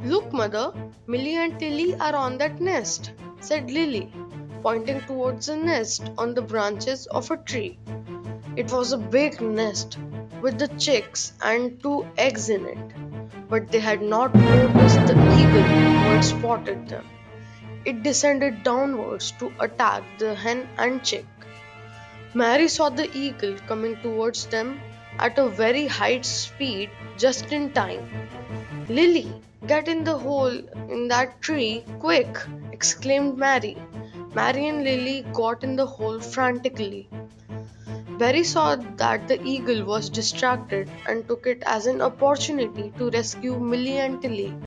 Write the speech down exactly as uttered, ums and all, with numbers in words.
Look, mother, Millie and Tilly are on that nest, said Lily, pointing towards a nest on the branches of a tree. It was a big nest with the chicks and two eggs in it, but they had not noticed the eagle who had spotted them. It descended downwards to attack the hen and chick. Mary saw the eagle coming towards them at a very high speed just in time. Lily, get in the hole in that tree, quick! Exclaimed Mary. Mary and Lily got in the hole frantically. Berry saw that the eagle was distracted and took it as an opportunity to rescue Millie and Tilly.